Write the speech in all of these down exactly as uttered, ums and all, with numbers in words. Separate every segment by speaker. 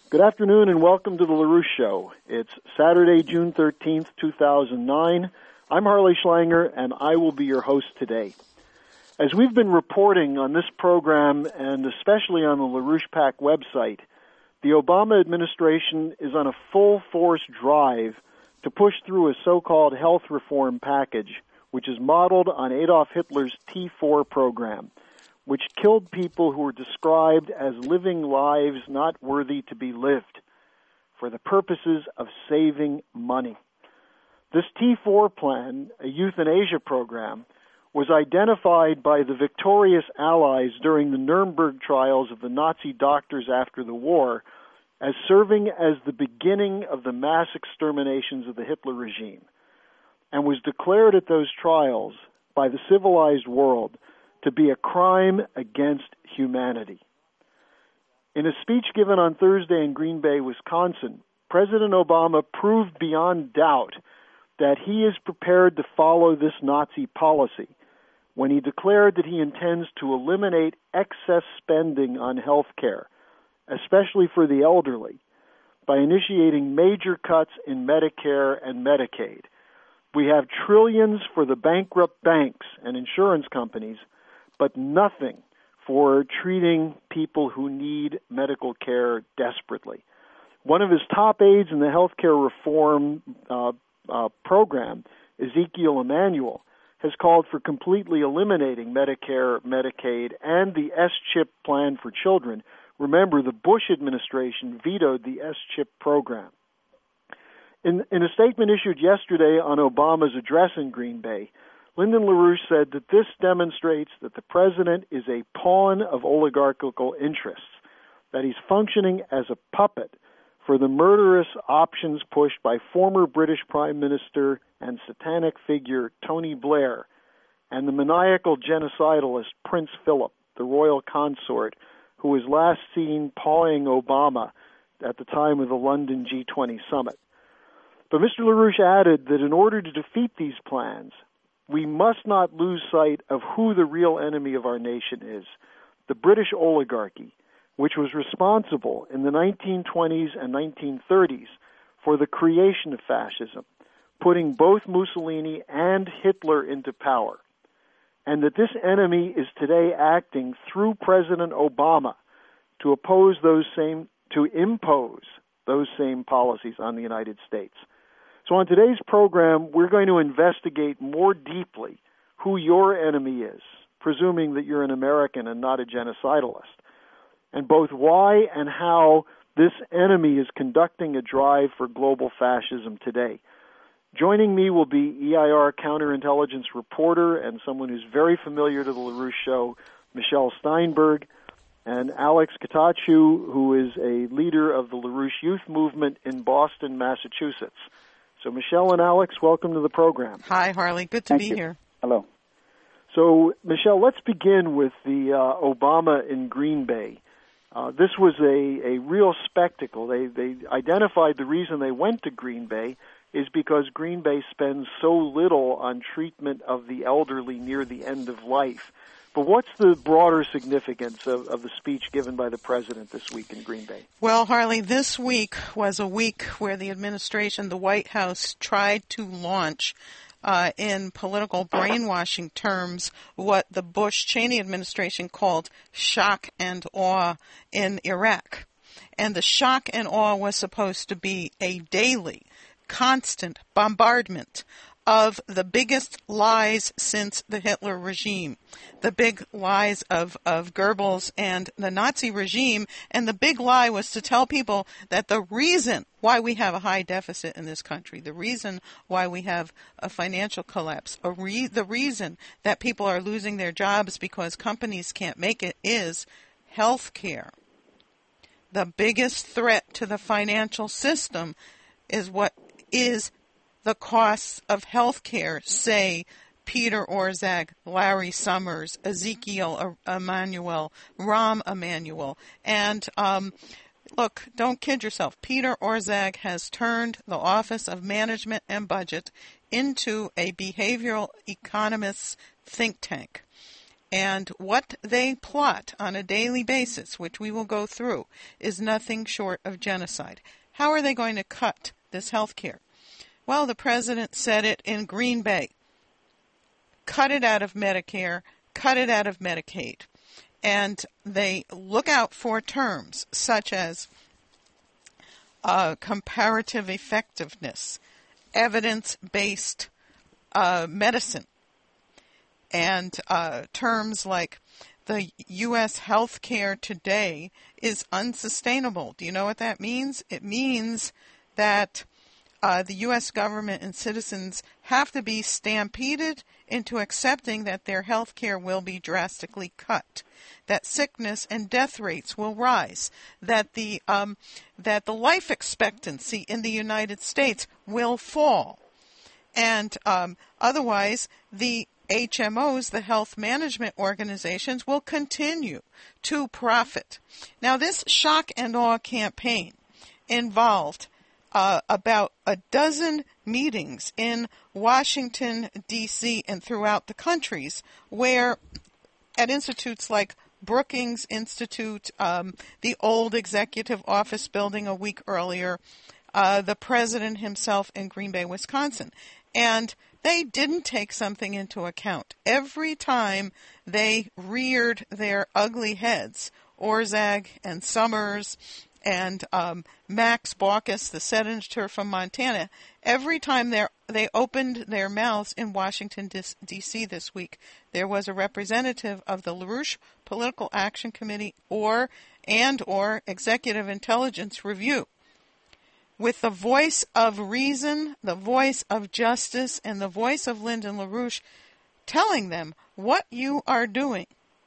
Speaker 1: Good afternoon and welcome to the LaRouche Show. It's Saturday, June thirteenth, two thousand nine. I'm Harley Schlanger, and I will be your host today. As we've been reporting on this program, and especially on the LaRouche PAC website, the Obama administration is on a full-force drive to push through a so-called health reform package, which is modeled on Adolf Hitler's T four program, which killed people who were described as living lives not worthy to be lived for the purposes of saving money. This T four plan, a euthanasia program, was identified by the victorious Allies during the Nuremberg trials of the Nazi doctors after the war as serving as the beginning of the mass exterminations of the Hitler regime, and was declared at those trials by the civilized world to be a crime against humanity. In a speech given on Thursday in Green Bay, Wisconsin, President Obama proved beyond doubt that he is prepared to follow this Nazi policy when he declared that he intends to eliminate excess spending on health care, especially for the elderly, by initiating major cuts in Medicare and Medicaid. We have trillions for the bankrupt banks and insurance companies, but nothing for treating people who need medical care desperately. One of his top aides in the healthcare reform uh, uh, program, Ezekiel Emanuel, has called for completely eliminating Medicare, Medicaid, and the S-CHIP plan for children. Remember, the Bush administration vetoed the S-CHIP program. In, in a statement issued yesterday on Obama's address in Green Bay, Lyndon LaRouche said that this demonstrates that the president is a pawn of oligarchical interests, that he's functioning as a puppet for the murderous options pushed by former British Prime Minister and satanic figure Tony Blair and the maniacal genocidalist Prince Philip, the royal consort, who was last seen pawing Obama at the time of the London G twenty summit. But Mister LaRouche added that in order to defeat these plans, we must not lose sight of who the real enemy of our nation is, the British oligarchy, which was responsible in the nineteen twenties and nineteen thirties for the creation of fascism, putting both Mussolini and Hitler into power, and that this enemy is today acting through President Obama to oppose those same, to impose those same policies on the United States. So on today's program, we're going to investigate more deeply who your enemy is, presuming that you're an American and not a genocidalist, and both why and how this enemy is conducting a drive for global fascism today. Joining me will be E I R counterintelligence reporter and someone who's very familiar to the LaRouche Show, Michelle Steinberg, and Alex Katachu, who is a leader of the LaRouche Youth Movement in Boston, Massachusetts. So Michelle and Alex, welcome to the program.
Speaker 2: Hi, Harley. Good to
Speaker 3: Thank
Speaker 2: be
Speaker 3: you.
Speaker 2: here.
Speaker 3: Hello.
Speaker 1: So, Michelle, let's begin with the uh, Obama in Green Bay. Uh, this was a, a real spectacle. They, they identified the reason they went to Green Bay is because Green Bay spends so little on treatment of the elderly near the end of life. But what's the broader significance of, of the speech given by the president this week in Green Bay?
Speaker 2: Well, Harley, this week was a week where the administration, the White House, tried to launch uh, in political brainwashing terms what the Bush-Cheney administration called shock and awe in Iraq. And the shock and awe was supposed to be a daily, constant bombardment of the biggest lies since the Hitler regime, the big lies of, of Goebbels and the Nazi regime. And the big lie was to tell people that the reason why we have a high deficit in this country, the reason why we have a financial collapse, a re- the reason that people are losing their jobs because companies can't make it is health care. The biggest threat to the financial system is what is the costs of health care, say Peter Orszag, Larry Summers, Ezekiel Emanuel, Rahm Emanuel. And um, look, don't kid yourself. Peter Orszag has turned the Office of Management and Budget into a behavioral economists think tank. And what they plot on a daily basis, which we will go through, is nothing short of genocide. How are they going to cut this health care? Well, the president said it in Green Bay. Cut it out of Medicare, cut it out of Medicaid. And they look out for terms such as uh, comparative effectiveness, evidence-based uh, medicine, and uh, terms like the U S healthcare today is unsustainable. Do you know what that means? It means that uh, the U S government and citizens have to be stampeded into accepting that their health care will be drastically cut, that sickness and death rates will rise, that the um, that the life expectancy in the United States will fall, and um, otherwise the H M Os, the health management organizations, will continue to profit. Now, this shock and awe campaign involved uh, about a dozen meetings in Washington, D C and throughout the countries where at institutes like Brookings Institute, um, the old executive office building a week earlier, uh, the president himself in Green Bay, Wisconsin. And they didn't take something into account. Every time they reared their ugly heads, Orszag and Summers and um, Max Baucus, the senator from Montana, every time they opened their mouths in Washington, D C this week, there was a representative of the LaRouche Political Action Committee or and or Executive Intelligence Review, with the voice of reason, the voice of justice, and the voice of Lyndon LaRouche telling them what you are doing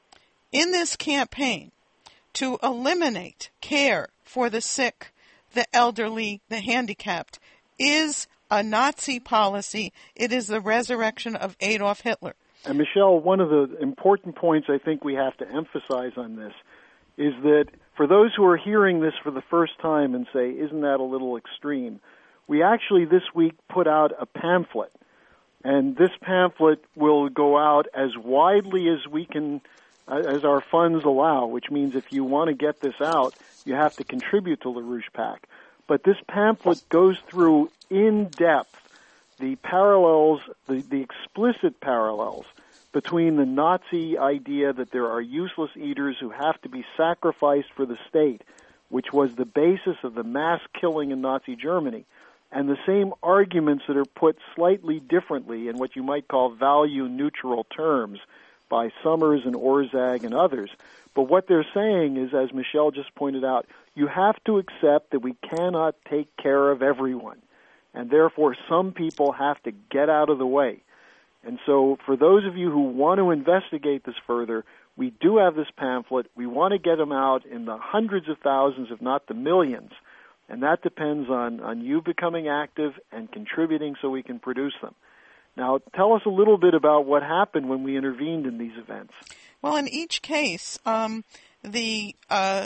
Speaker 2: in this campaign to eliminate care for the sick, the elderly, the handicapped is a Nazi policy. It is the resurrection of Adolf Hitler.
Speaker 1: And Michelle, one of the important points I think we have to emphasize on this is that for those who are hearing this for the first time and say, isn't that a little extreme, we actually this week put out a pamphlet. And this pamphlet will go out as widely as we can, uh, as our funds allow, which means if you want to get this out, you have to contribute to LaRouche PAC. But this pamphlet goes through in depth the parallels, the, the explicit parallels between the Nazi idea that there are useless eaters who have to be sacrificed for the state, which was the basis of the mass killing in Nazi Germany, and the same arguments that are put slightly differently in what you might call value-neutral terms by Summers and Orszag and others. But what they're saying is, as Michelle just pointed out, you have to accept that we cannot take care of everyone, and therefore some people have to get out of the way. And so for those of you who want to investigate this further, we do have this pamphlet. We want to get them out in the hundreds of thousands, if not the millions. And that depends on, on you becoming active and contributing so we can produce them. Now, tell us a little bit about what happened when we intervened in these events.
Speaker 2: Well, in each case, um, the uh,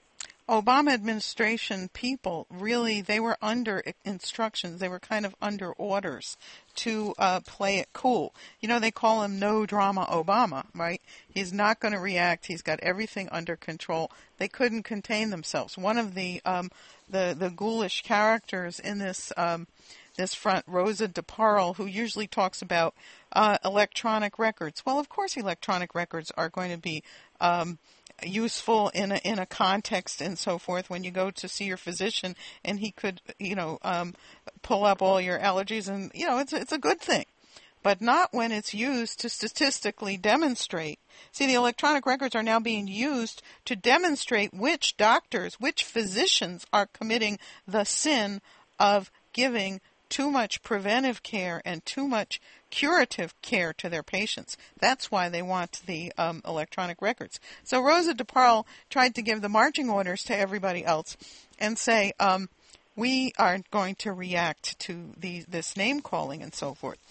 Speaker 2: Obama administration people really, they were under instructions. They were kind of under orders to uh, play it cool. You know, they call him no drama Obama, right? He's not going to react. He's got everything under control. They couldn't contain themselves. One of the um, the, the ghoulish characters in this um, this front, Rosa DeParle, who usually talks about uh, electronic records. Well, of course, electronic records are going to be um, useful in a, in a context and so forth when you go to see your physician, and he could, you know, um, pull up all your allergies, and you know, it's it's a good thing, but not when it's used to statistically demonstrate. See, the electronic records are now being used to demonstrate which doctors, which physicians are committing the sin of giving too much preventive care and too much curative care to their patients. That's why they want the um, electronic records. So Rosa DeParle tried to give the marching orders to everybody else and say, um, we aren't going to react to the, this name calling and so forth.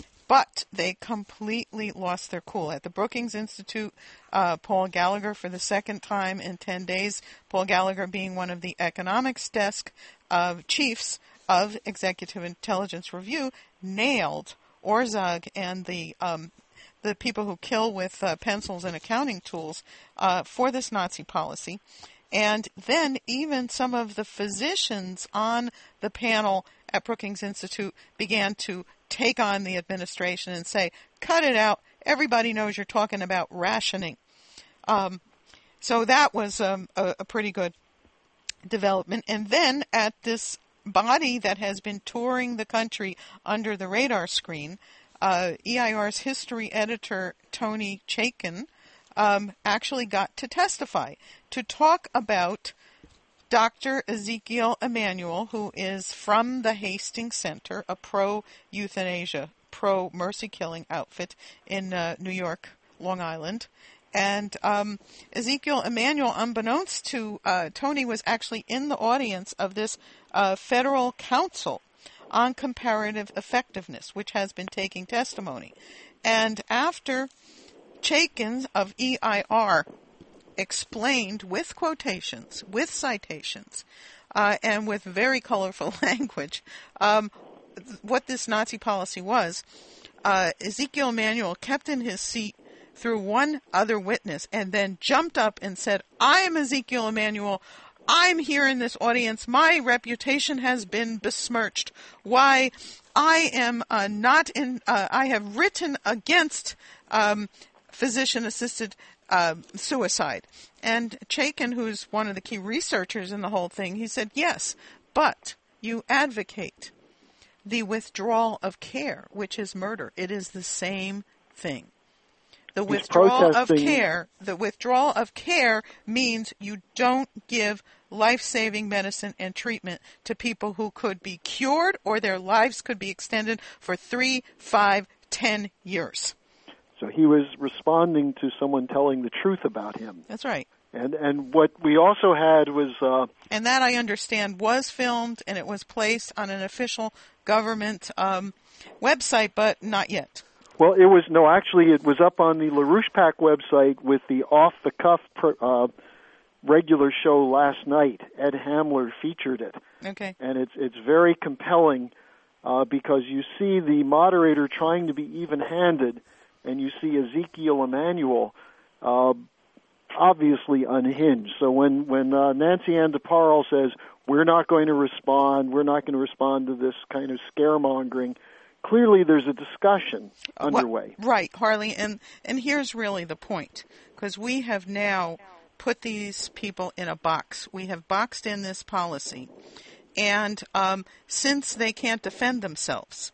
Speaker 2: But they completely lost their cool. At the Brookings Institute, uh, Paul Gallagher, for the second time in ten days, Paul Gallagher being one of the economics desk of chiefs of Executive Intelligence Review, nailed Orszag and the um, the people who kill with uh, pencils and accounting tools uh, for this Nazi policy. And then even some of the physicians on the panel at Brookings Institute began to take on the administration and say, cut it out. Everybody knows you're talking about rationing. Um, so that was um, a, a pretty good development. And then at this body that has been touring the country under the radar screen, uh, E I R's history editor, Tony Chaikin, um, actually got to testify to talk about Doctor Ezekiel Emanuel, who is from the Hastings Center, a pro-euthanasia, pro-mercy-killing outfit in uh, New York, Long Island. And um, Ezekiel Emanuel, unbeknownst to uh, Tony, was actually in the audience of this uh, federal council on comparative effectiveness, which has been taking testimony. And after Chaikin of E I R explained with quotations, with citations, uh, and with very colorful language, um, what this Nazi policy was, uh, Ezekiel Emanuel kept in his seat through one other witness and then jumped up and said, I am Ezekiel Emanuel. I'm here in this audience. My reputation has been besmirched. Why, I am uh, not in, uh, I have written against um, physician-assisted uh, suicide. And Chaikin, who's one of the key researchers in the whole thing, he said, yes, but you advocate the withdrawal of care, which is murder. It is the same thing. The
Speaker 1: He's
Speaker 2: withdrawal of
Speaker 1: protesting.
Speaker 2: care, the withdrawal of care means you don't give life-saving medicine and treatment to people who could be cured or their lives could be extended for three, five, ten years.
Speaker 1: So he was responding to someone telling the truth about him.
Speaker 2: That's right.
Speaker 1: And and what we also had was... Uh,
Speaker 2: and that, I understand, was filmed and it was placed on an official government um, website, but not yet.
Speaker 1: Well, it was, no, actually it was up on the LaRouche PAC website with the off-the-cuff uh, regular show last night. Ed Hamler featured it.
Speaker 2: Okay.
Speaker 1: And it's it's very compelling uh, because you see the moderator trying to be even-handed, and you see Ezekiel Emanuel uh, obviously unhinged. So when, when uh, Nancy Ann DeParle says, we're not going to respond, we're not going to respond to this kind of scaremongering, clearly there's a discussion underway.
Speaker 2: What, right, Harley, and, and here's really the point, because we have now put these people in a box. We have boxed in this policy, and um, since they can't defend themselves,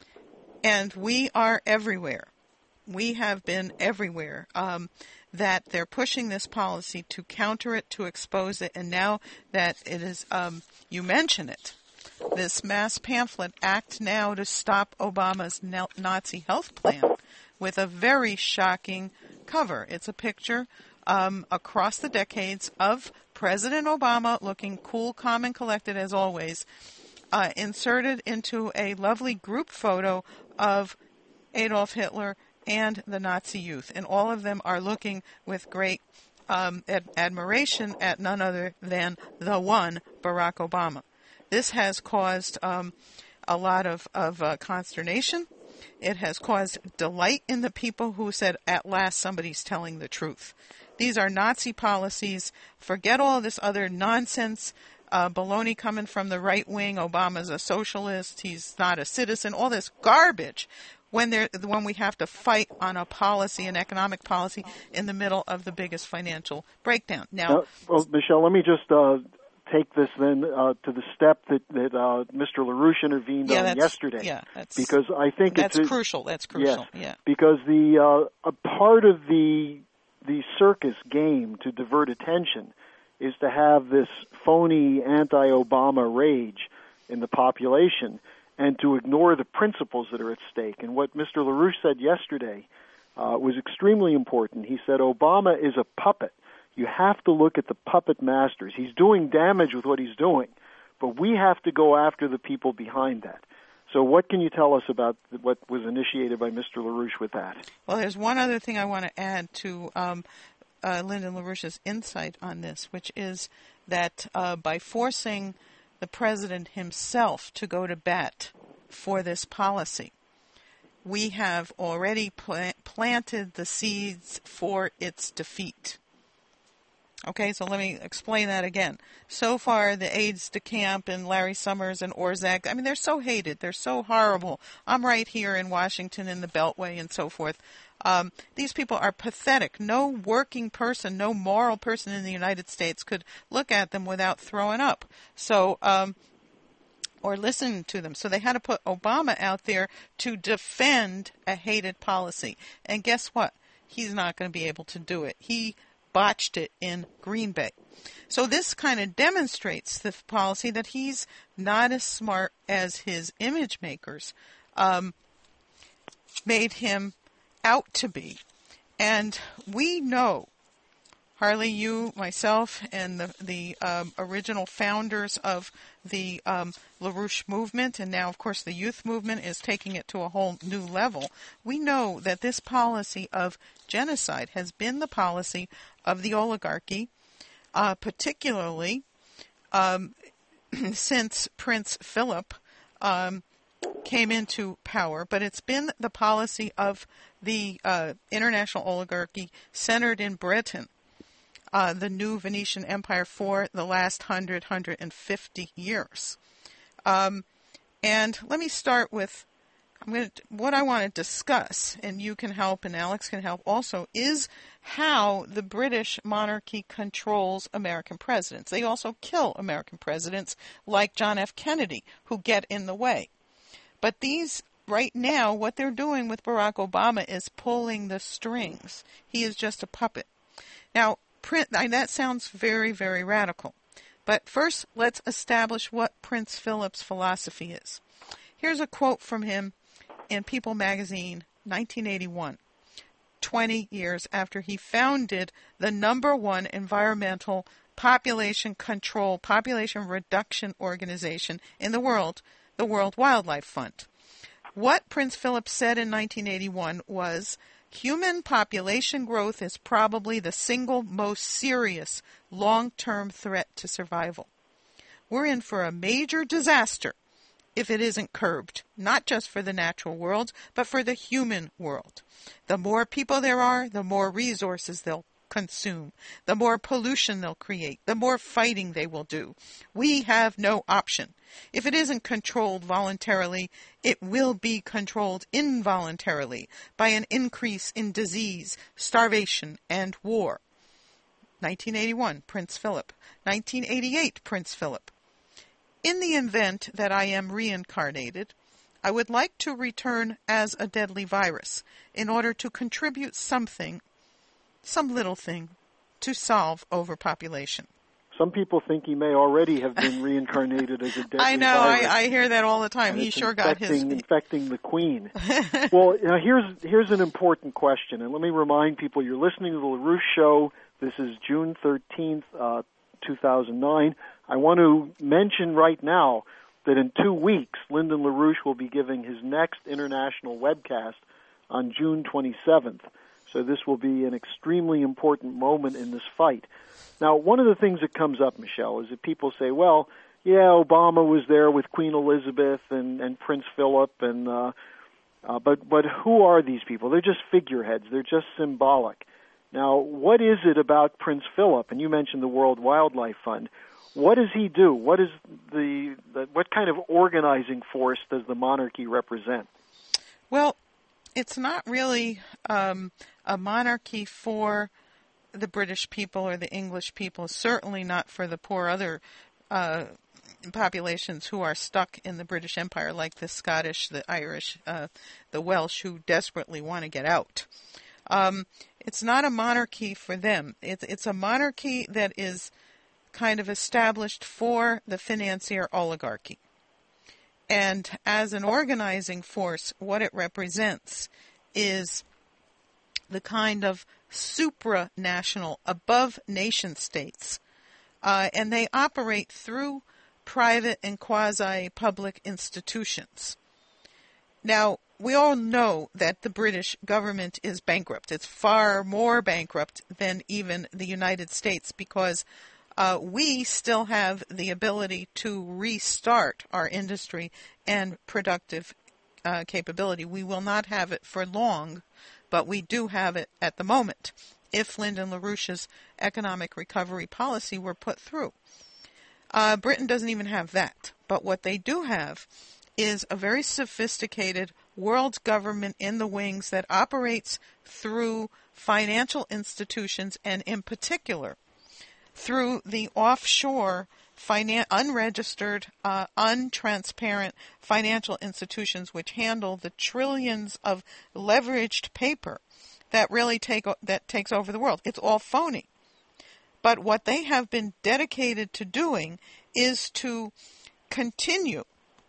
Speaker 2: and we are everywhere, we have been everywhere, um, that they're pushing this policy to counter it, to expose it, and now that it is, um, you mention it, this mass pamphlet, Act Now to Stop Obama's Nazi Health Plan, with a very shocking cover. It's a picture um, across the decades of President Obama looking cool, calm, and collected as always, uh, inserted into a lovely group photo of Adolf Hitler and the Nazi youth. And all of them are looking with great um, ad- admiration at none other than the one, Barack Obama. This has caused um, a lot of, of uh, consternation. It has caused delight in the people who said, at last, somebody's telling the truth. These are Nazi policies. Forget all this other nonsense, uh, baloney coming from the right wing. Obama's a socialist. He's not a citizen. All this garbage when, they're, when we have to fight on a policy, an economic policy, in the middle of the biggest financial breakdown. Now,
Speaker 1: uh, well, Michelle, let me just... Uh take this then uh, to the step that, that uh, Mister LaRouche intervened
Speaker 2: yeah,
Speaker 1: on yesterday.
Speaker 2: Yeah, that's,
Speaker 1: because I think
Speaker 2: that's
Speaker 1: it's
Speaker 2: crucial. That's crucial.
Speaker 1: Yes,
Speaker 2: yeah.
Speaker 1: Because the uh, a part of the the circus game to divert attention is to have this phony anti-Obama rage in the population and to ignore the principles that are at stake. And what Mister LaRouche said yesterday uh, was extremely important. He said Obama is a puppet. You have to look at the puppet masters. He's doing damage with what he's doing, but we have to go after the people behind that. So what can you tell us about what was initiated by Mister LaRouche with that?
Speaker 2: Well, there's one other thing I want to add to um, uh, Lyndon LaRouche's insight on this, which is that uh, by forcing the president himself to go to bat for this policy, we have already plant, planted the seeds for its defeat. Okay, so let me explain that again. So far, the aides de camp and Larry Summers and Orszag, I mean, they're so hated. They're so horrible. I'm right here in Washington in the Beltway and so forth. Um, these people are pathetic. No working person, no moral person in the United States could look at them without throwing up. So, um, or listen to them. So they had to put Obama out there to defend a hated policy. And guess what? He's not going to be able to do it. He botched it in Green Bay. So this kind of demonstrates the policy that he's not as smart as his image makers um, made him out to be. And we know, Harley, you, myself, and the, the um, original founders of the um, LaRouche movement, and now, of course, the youth movement is taking it to a whole new level. We know that this policy of genocide has been the policy of the oligarchy, uh, particularly um, since Prince Philip um, came into power, but it's been the policy of the uh, international oligarchy centered in Britain, uh, the new Venetian Empire, for the last one hundred, one hundred fifty years. Um, and let me start with I'm going to, what I want to discuss, and you can help and Alex can help also, is how the British monarchy controls American presidents. They also kill American presidents like John F. Kennedy, who get in the way. But these, right now, what they're doing with Barack Obama is pulling the strings. He is just a puppet. Now, print, that sounds very, very radical. But first, let's establish what Prince Philip's philosophy is. Here's a quote from him in People magazine, nineteen eighty-one, twenty years after he founded the number one environmental population control, population reduction organization in the world, the World Wildlife Fund. What Prince Philip said in nineteen eighty-one was, human population growth is probably the single most serious long-term threat to survival. We're in for a major disaster if it isn't curbed, not just for the natural world, but for the human world. The more people there are, the more resources they'll consume, the more pollution they'll create, the more fighting they will do. We have no option. If it isn't controlled voluntarily, it will be controlled involuntarily by an increase in disease, starvation, and war. nineteen eighty-one, Prince Philip. nineteen eighty-eight, Prince Philip. In the event that I am reincarnated, I would like to return as a deadly virus in order to contribute something, some little thing, to solve overpopulation.
Speaker 1: Some people think he may already have been reincarnated as a deadly
Speaker 2: I know,
Speaker 1: virus.
Speaker 2: I, I hear that all the time.
Speaker 1: And
Speaker 2: he
Speaker 1: it's
Speaker 2: sure got his...
Speaker 1: infecting the Queen. Well, you know, here's, here's an important question, and let me remind people, you're listening to the LaRouche Show. This is June thirteenth, uh, two thousand nine. I want to mention right now that in two weeks, Lyndon LaRouche will be giving his next international webcast on June twenty-seventh. So this will be an extremely important moment in this fight. Now, one of the things that comes up, Michelle, is that people say, well, yeah, Obama was there with Queen Elizabeth and, and Prince Philip, and uh, uh, but but who are these people? They're just figureheads. They're just symbolic. Now, what is it about Prince Philip? And you mentioned the World Wildlife Fund. What does he do? What is the, the what kind of organizing force does the monarchy represent?
Speaker 2: Well, it's not really um, a monarchy for the British people or the English people, certainly not for the poor other uh, populations who are stuck in the British Empire, like the Scottish, the Irish, uh, the Welsh, who desperately want to get out. Um, it's not a monarchy for them. It's, it's a monarchy that is kind of established for the financier oligarchy. And as an organizing force, what it represents is the kind of supranational, above nation states. Uh, and they operate through private and quasi-public institutions. Now, we all know that the British government is bankrupt. It's far more bankrupt than even the United States, because uh, we still have the ability to restart our industry and productive uh, capability. We will not have it for long, but we do have it at the moment if Lyndon LaRouche's economic recovery policy were put through. Uh, Britain doesn't even have that. But what they do have is a very sophisticated world government in the wings that operates through financial institutions and in particular through the offshore, finan- unregistered, uh, untransparent financial institutions which handle the trillions of leveraged paper that really take that takes over the world. It's all phony. But what they have been dedicated to doing is to continue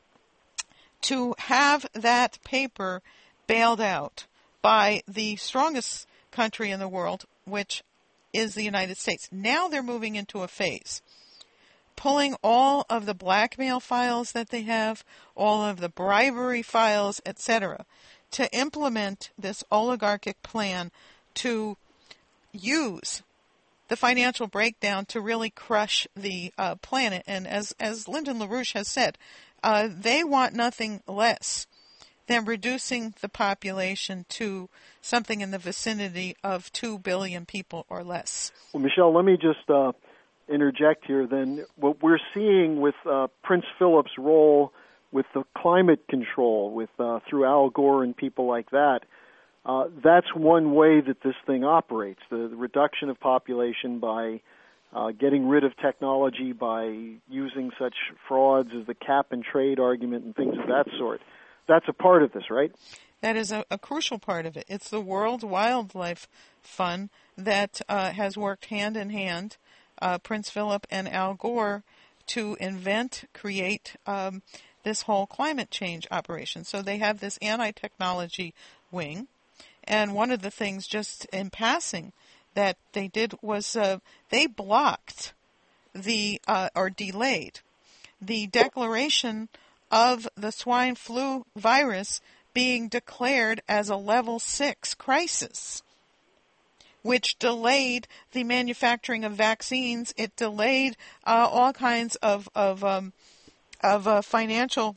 Speaker 2: to have that paper bailed out by the strongest country in the world, which is the United States. Now they're moving into a phase, pulling all of the blackmail files that they have, all of the bribery files, et cetera, to implement this oligarchic plan to use the financial breakdown to really crush the uh, planet. And as, as Lyndon LaRouche has said, uh, they want nothing less than reducing the population to something in the vicinity of two billion people or less.
Speaker 1: Well, Michelle, let me just uh, interject here then. What we're seeing with uh, Prince Philip's role with the climate control, with uh, through Al Gore and people like that, uh, that's one way that this thing operates, the, the reduction of population by uh, getting rid of technology, by using such frauds as the cap and trade argument and things of that sort. That's a part of this, right?
Speaker 2: That is a, a crucial part of it. It's the World Wildlife Fund that uh, has worked hand in hand, uh, Prince Philip and Al Gore, to invent, create um, this whole climate change operation. So they have this anti-technology wing. And one of the things, just in passing, that they did was uh, they blocked the, uh, or delayed, the declaration of the swine flu virus being declared as a level six crisis, which delayed the manufacturing of vaccines. It delayed uh, all kinds of of, um, of uh, financial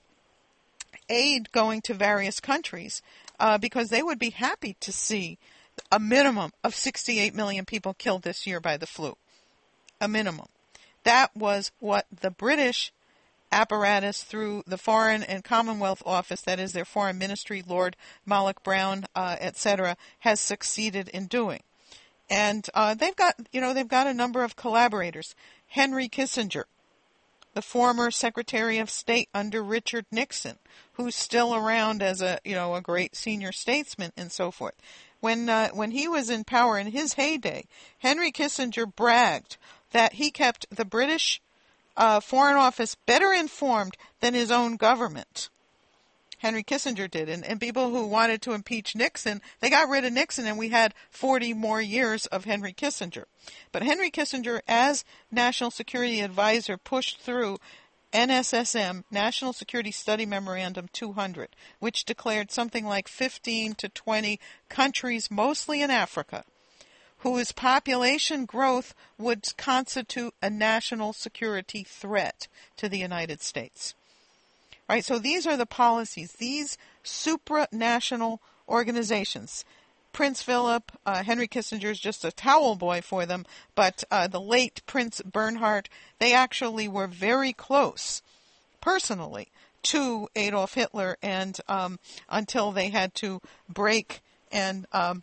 Speaker 2: aid going to various countries uh, because they would be happy to see a minimum of sixty-eight million people killed this year by the flu. A minimum. That was what the British apparatus through the Foreign and Commonwealth Office, that is their foreign ministry, Lord Malloch Brown, uh, et cetera, has succeeded in doing. And uh, they've got, you know, they've got a number of collaborators. Henry Kissinger, the former Secretary of State under Richard Nixon, who's still around as a, you know, a great senior statesman and so forth. When uh, when he was in power in his heyday, Henry Kissinger bragged that he kept the British Uh, Foreign Office better informed than his own government. Henry Kissinger did. And, and people who wanted to impeach Nixon, they got rid of Nixon and we had forty more years of Henry Kissinger. But Henry Kissinger, as National Security Advisor, pushed through N S S M, National Security Study Memorandum two hundred, which declared something like fifteen to twenty countries, mostly in Africa, whose population growth would constitute a national security threat to the United States. Right? So these are the policies, these supranational organizations. Prince Philip, uh, Henry Kissinger is just a towel boy for them, but uh, the late Prince Bernhard, they actually were very close, personally, to Adolf Hitler, and um, until they had to break and um,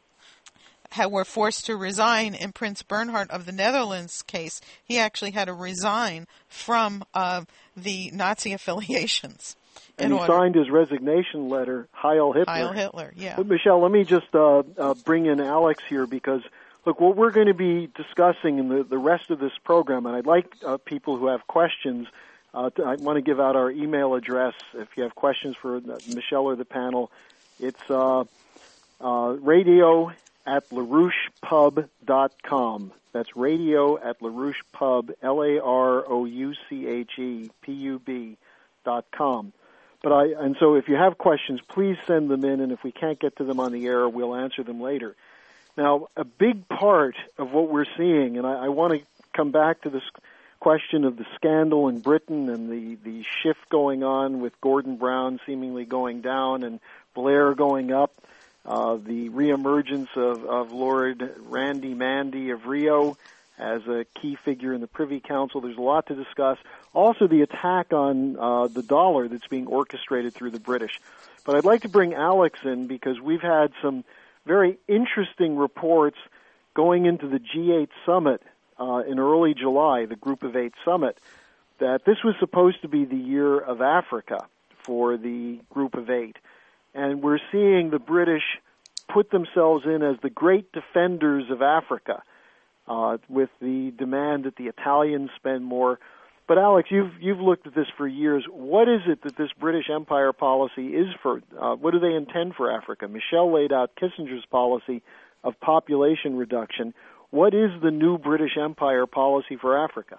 Speaker 2: were forced to resign in Prince Bernhard of the Netherlands case. He actually had to resign from uh, the Nazi affiliations.
Speaker 1: And he order. signed his resignation letter, Heil Hitler.
Speaker 2: Heil Hitler, yeah.
Speaker 1: But Michelle, let me just uh, uh, bring in Alex here because, look, what we're going to be discussing in the, the rest of this program, and I'd like uh, people who have questions, uh, to, I want to give out our email address if you have questions for Michelle or the panel. It's uh, uh, radio at LaRouche Pub dot com. That's radio at LaRouche Pub, L A R O U C H E P U B dot com. But I, and so if you have questions, please send them in, and if we can't get to them on the air, we'll answer them later. Now, a big part of what we're seeing, and I, I want to come back to this question of the scandal in Britain and the, the shift going on with Gordon Brown seemingly going down and Blair going up, uh, the reemergence of, of Lord Randy Mandy of Rio as a key figure in the Privy Council. There's a lot to discuss. Also, the attack on uh, the dollar that's being orchestrated through the British. But I'd like to bring Alex in because we've had some very interesting reports going into the G eight summit uh, in early July, the Group of Eight summit, that this was supposed to be the year of Africa for the Group of Eight. And we're seeing the British put themselves in as the great defenders of Africa, uh, with the demand that the Italians spend more. But Alex, you've you've looked at this for years. What is it that this British Empire policy is for? Uh, what do they intend for Africa? Michel laid out Kissinger's policy of population reduction. What is the new British Empire policy for Africa?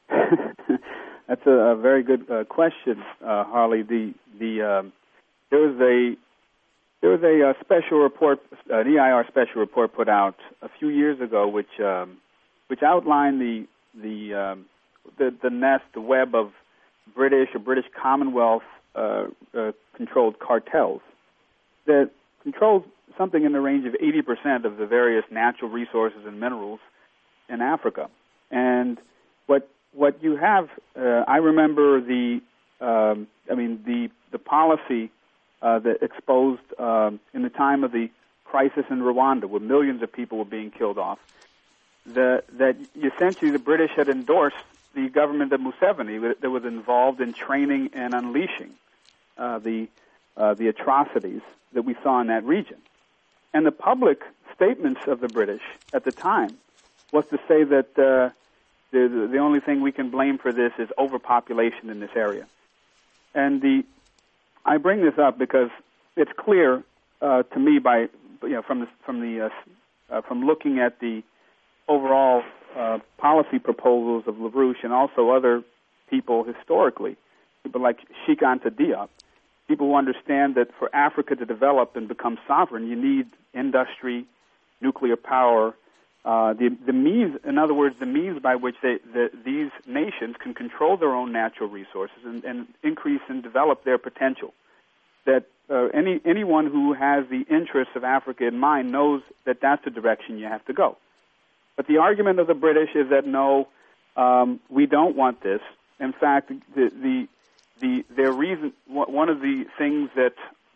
Speaker 3: That's a, a very good uh, question, uh, Harley. The the um, there was a there was a, uh special report, an E I R special report put out a few years ago, which um, which outlined the the um, the the nest, the web of British or British Commonwealth uh, uh, controlled cartels that controlled something in the range of eighty percent of the various natural resources and minerals in Africa. And what what you have, uh, I remember the, um, I mean the the policy uh, that exposed um, in the time of the crisis in Rwanda, where millions of people were being killed off. The, that essentially the British had endorsed the government of Museveni that was involved in training and unleashing uh, the uh, the atrocities that we saw in that region. And the public statements of the British at the time was to say that uh, the, the only thing we can blame for this is overpopulation in this area. And the I bring this up because it's clear uh, to me by you know from the from the uh, uh, from looking at the overall uh, policy proposals of LaRouche and also other people historically, people like Sheikh Anta Diop, people who understand that for Africa to develop and become sovereign, you need industry, nuclear power, uh, the, the means, in other words, the means by which they, the, these nations can control their own natural resources and, and increase and develop their potential. That uh, any anyone who has the interests of Africa in mind knows that that's the direction you have to go. But the argument of the British is that no, um, we don't want this. In fact, the the the their reason, one of the things that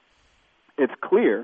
Speaker 3: it's clear,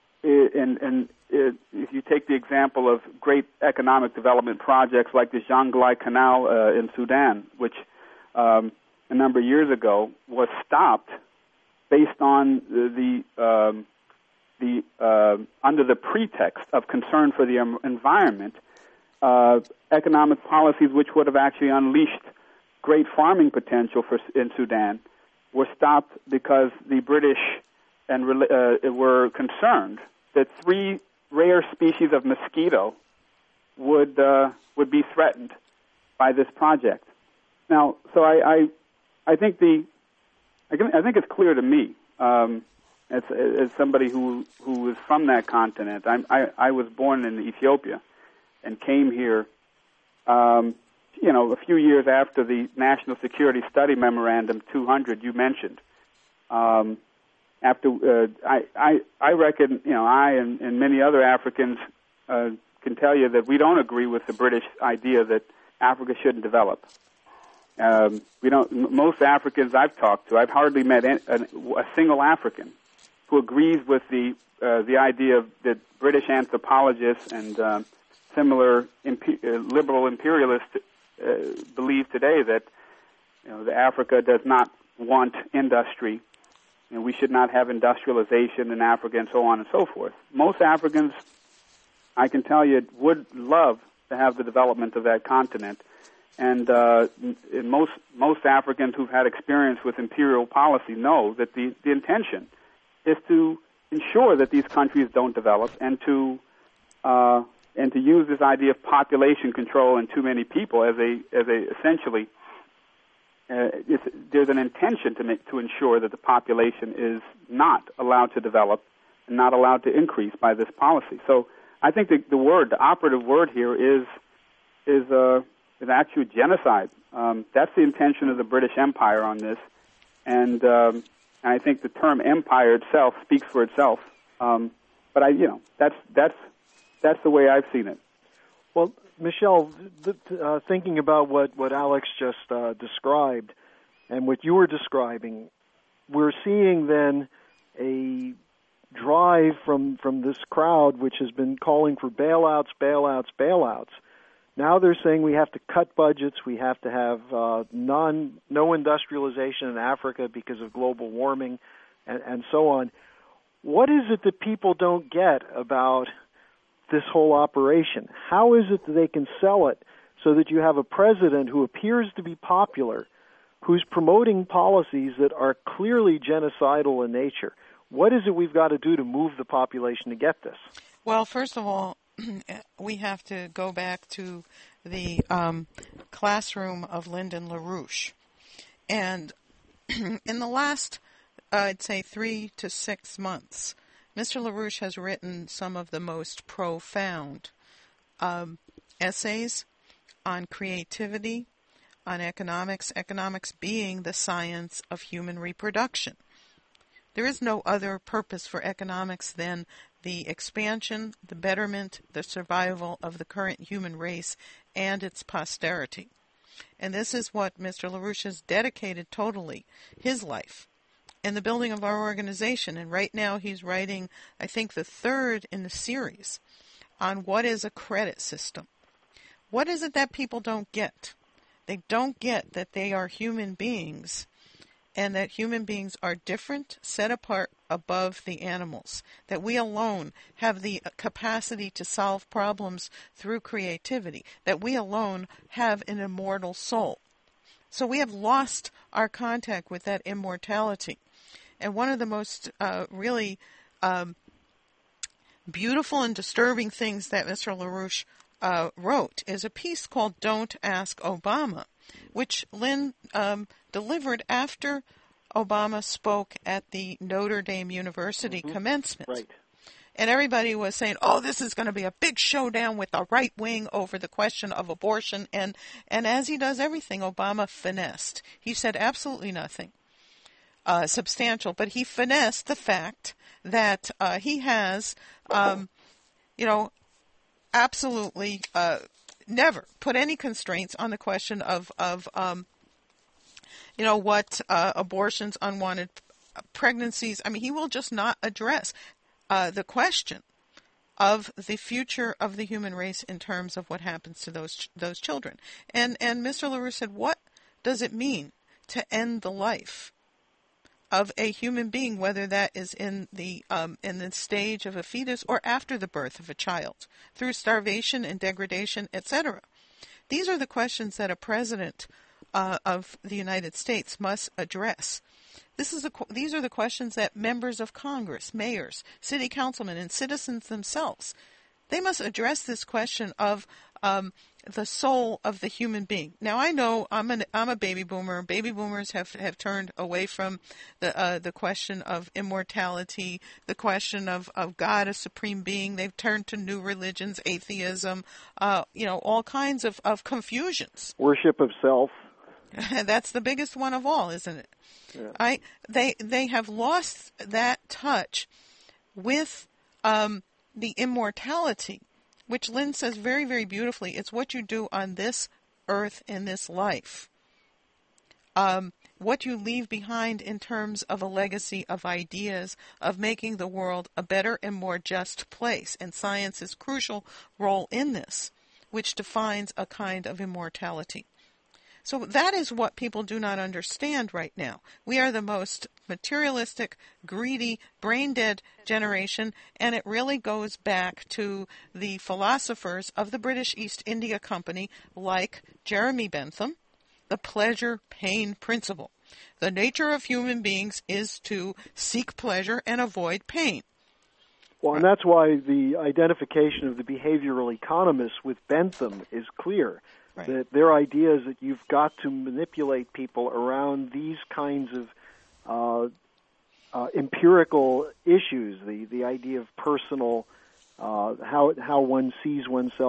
Speaker 3: and and it, if you take the example of great economic development projects like the Jonglei Canal uh, in Sudan, which um, a number of years ago was stopped based on the the, um, the uh, under the pretext of concern for the environment. Uh, economic policies which would have actually unleashed great farming potential for in Sudan were stopped because the British and uh, were concerned that three rare species of mosquito would uh, would be threatened by this project. Now, so I I, I think the I, can, I think it's clear to me um, as as somebody who who is from that continent. I'm, I I was born in Ethiopia and came here, um, you know, a few years after the National Security Study Memorandum two hundred you mentioned. Um, after uh, I, I, I reckon, you know, I and, and many other Africans uh, can tell you that we don't agree with the British idea that Africa shouldn't develop. Um, we don't. Most Africans I've talked to, I've hardly met a, a single African who agrees with the uh, the idea of, that British anthropologists and uh, similar imp- uh, liberal imperialists uh, believe today that you know, the Africa does not want industry, and we should not have industrialization in Africa, and so on and so forth. Most Africans, I can tell you, would love to have the development of that continent, and uh, most most Africans who've had experience with imperial policy know that the, the intention is to ensure that these countries don't develop and to uh, and to use this idea of population control and too many people as a as a essentially uh, it's, there's an intention to make to ensure that the population is not allowed to develop and not allowed to increase by this policy. So I think the, the word, the operative word here is is uh, is actually genocide. Um, that's the intention of the British Empire on this, and, um, and I think the term empire itself speaks for itself. Um, but I, you know, that's that's that's the way I've seen it.
Speaker 1: Well, Michelle, th- th- uh, thinking about what what Alex just uh, described and what you were describing, we're seeing then a drive from from this crowd which has been calling for bailouts, bailouts, bailouts. Now they're saying we have to cut budgets, we have to have uh, non no industrialization in Africa because of global warming, and, and so on. What is it that people don't get about this whole operation? How is it that they can sell it so that you have a president who appears to be popular, who's promoting policies that are clearly genocidal in nature? What is it we've got to do to move the population to get this?
Speaker 2: Well, first of all, we have to go back to the um, classroom of Lyndon LaRouche. And in the last, uh, I'd say, three to six months, Mister LaRouche has written some of the most profound um, essays on creativity, on economics, economics being the science of human reproduction. There is no other purpose for economics than the expansion, the betterment, the survival of the current human race and its posterity. And this is what Mister LaRouche has dedicated totally his life in the building of our organization. And right now he's writing, I think, the third in the series on what is a credit system. What is it that people don't get? They don't get that they are human beings and that human beings are different, set apart above the animals, that we alone have the capacity to solve problems through creativity, that we alone have an immortal soul. So we have lost our contact with that immortality. And one of the most uh, really um, beautiful and disturbing things that Mister LaRouche uh, wrote is a piece called Don't Ask Obama, which Lynn um, delivered after Obama spoke at the Notre Dame University mm-hmm. commencement.
Speaker 1: Right.
Speaker 2: And everybody was saying, oh, this is going to be a big showdown with the right wing over the question of abortion. And, and as he does everything, Obama finessed. He said absolutely nothing uh, substantial, but he finessed the fact that uh, he has, um, you know, absolutely uh, never put any constraints on the question of, of um, you know, what uh, abortions, unwanted pregnancies. I mean, he will just not address uh, the question of the future of the human race in terms of what happens to those those children. And and Mister LaRouche said, what does it mean to end the life of a human being, whether that is in the um, in the stage of a fetus or after the birth of a child, through starvation and degradation, et cetera. These are the questions that a president uh, of the United States must address. This is the, these are the questions that members of Congress, mayors, city councilmen, and citizens themselves, they must address this question of um, the soul of the human being. Now, I know I'm an I'm a baby boomer. Baby boomers have, have turned away from the uh, the question of immortality, the question of, of God, a supreme being. They've turned to new religions, atheism, uh, you know, all kinds of, of confusions.
Speaker 1: Worship of self.
Speaker 2: That's the biggest one of all, isn't it? Yeah. I they they have lost that touch with um, the immortality, which Lynn says very, very beautifully. It's what you do on this earth in this life. Um, what you leave behind in terms of a legacy of ideas, of making the world a better and more just place. And science's crucial role in this, which defines a kind of immortality. So that is what people do not understand right now. We are the most materialistic, greedy, brain-dead generation, and it really goes back to the philosophers of the British East India Company, like Jeremy Bentham, the pleasure-pain principle. The nature of human beings is to seek pleasure and avoid pain.
Speaker 1: Well, and that's why the identification of the behavioral economists with Bentham is clear. Right. That their idea is that you've got to manipulate people around these kinds of uh, uh, empirical issues, the, the idea of personal, uh, how how one sees oneself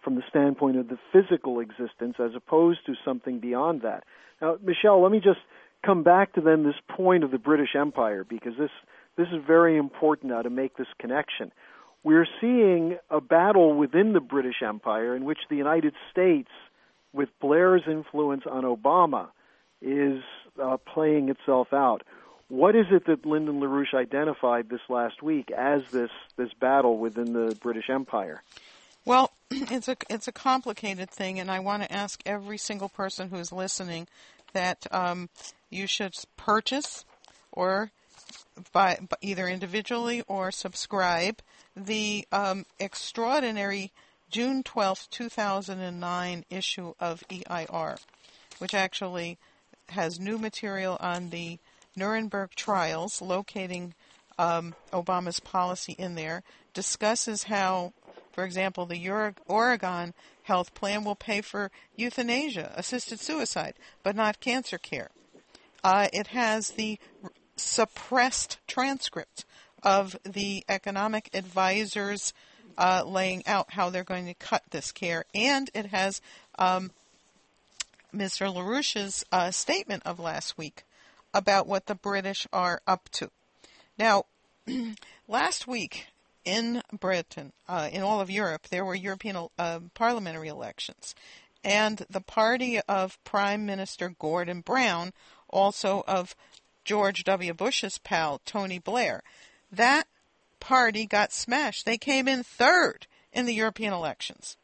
Speaker 1: from the standpoint of the physical existence as opposed to something beyond that. Now, Michelle, let me just come back to then this point of the British Empire, because this, this is very important now to make this connection. We're seeing a battle within the British Empire in which the United States, with Blair's influence on Obama, is uh, playing itself out. What is it that Lyndon LaRouche identified this last week as this, this battle within the British Empire?
Speaker 2: Well, it's a it's a complicated thing, and I want to ask every single person who is listening that um, you should purchase or buy either individually or subscribe the um, extraordinary June twelfth, two thousand nine issue of E I R, which actually has new material on the Nuremberg trials, locating um, Obama's policy in there, discusses how, for example, the Euro- Oregon health plan will pay for euthanasia, assisted suicide, but not cancer care. Uh, it has the r- suppressed transcript of the economic advisors uh, laying out how they're going to cut this care, and it has um, Mister LaRouche's uh, statement of last week about what the British are up to. Now, last week in Britain, uh, in all of Europe, there were European uh, parliamentary elections, and the party of Prime Minister Gordon Brown, also of George W. Bush's pal, Tony Blair, that party got smashed. They came in third in the European elections.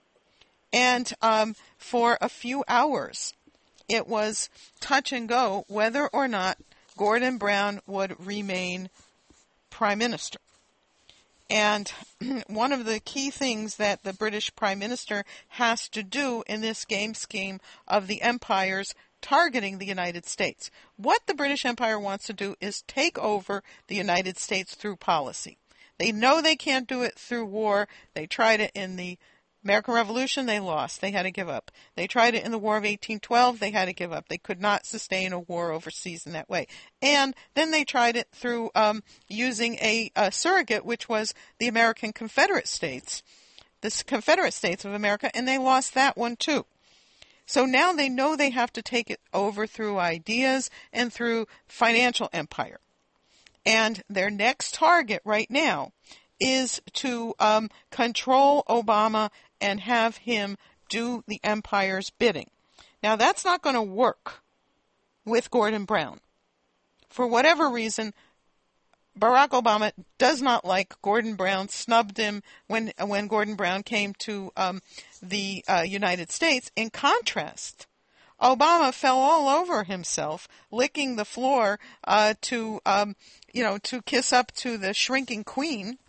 Speaker 2: And um, for a few hours, it was touch and go whether or not Gordon Brown would remain Prime Minister. And one of the key things that the British Prime Minister has to do in this game scheme of the empires targeting the United States, what the British Empire wants to do is take over the United States through policy. They know they can't do it through war. They tried it in the American Revolution, they lost. They had to give up. They tried it in the War of eighteen twelve. They had to give up. They could not sustain a war overseas in that way. And then they tried it through um, using a, a surrogate, which was the American Confederate States, the Confederate States of America, and they lost that one too. So now they know they have to take it over through ideas and through financial empire. And their next target right now is to um, control Obama and have him do the empire's bidding. Now, that's not going to work with Gordon Brown. For whatever reason, Barack Obama does not like Gordon Brown, snubbed him when when Gordon Brown came to um, the uh, United States. In contrast, Obama fell all over himself, licking the floor uh, to, um, you know, to kiss up to the shrinking queen